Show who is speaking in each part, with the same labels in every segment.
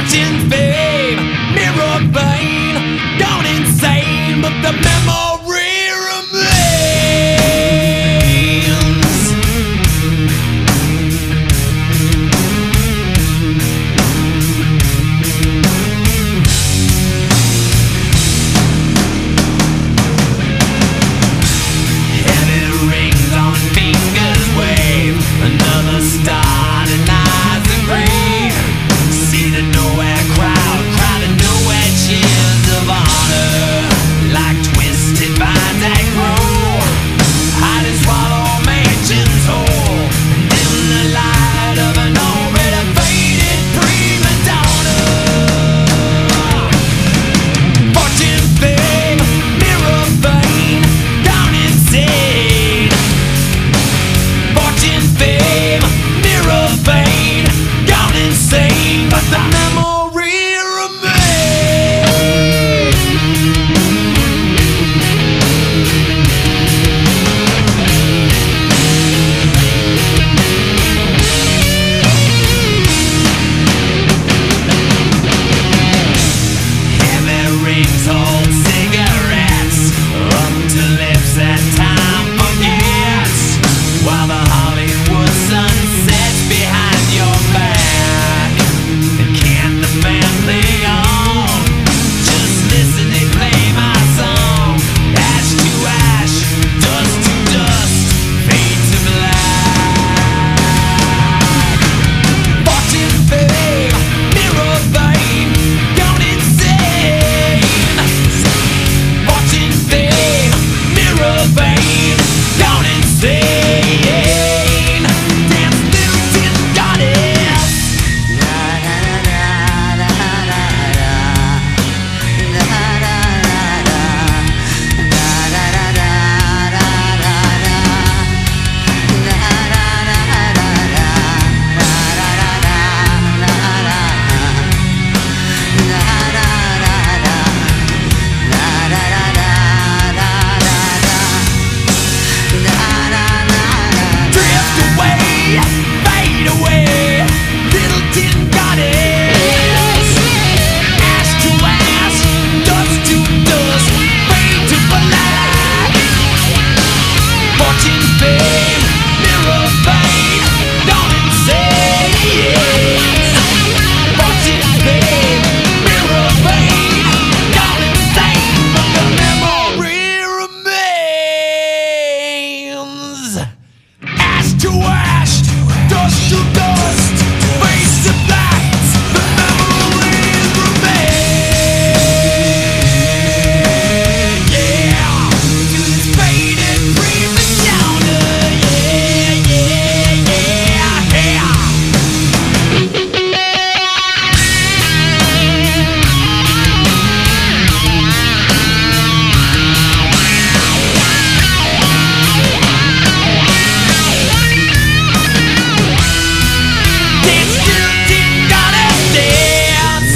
Speaker 1: Fortune, fame, mirror vein, gone insane, but the memory remains. Heavy rings on fingers wave, another star denies the grave. See the nowhere crowd, crowded nowhere cheers of honor, like twisted vines that grow, hide and swallow mansions whole, dim the light of an already faded prima donna. Fortune, fame, mirror vein, gone insane. Fortune, fame, mirror vein, gone insane, but the memory remains. Heavy rings hold cigarettes up to lips that time forgets, while the Hollywood sun sets behind your back. And can't the family on just listen and play my song? Ash to ash, dust to dust, fade to black. Fortune, fame, mirror vein, gone insane. Fortune, fame, mirror vein, gone insane. Dance, little tin goddess. Drift away, fade away, little tin goddess. Ash to ash, dust to dust, fade to black. Fortune, fame, mirror vein, gone insane. Fortune, fame, mirror vein, gone insane, but the memory remains. Ash to ash, dust to dust, face to black, the memories remain. Yeah, to this faded prima donna. Yeah, yeah, yeah, yeah. Dance, little tin goddess, dance.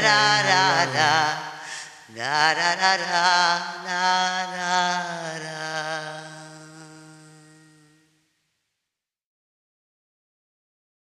Speaker 2: Da da da da da da da da.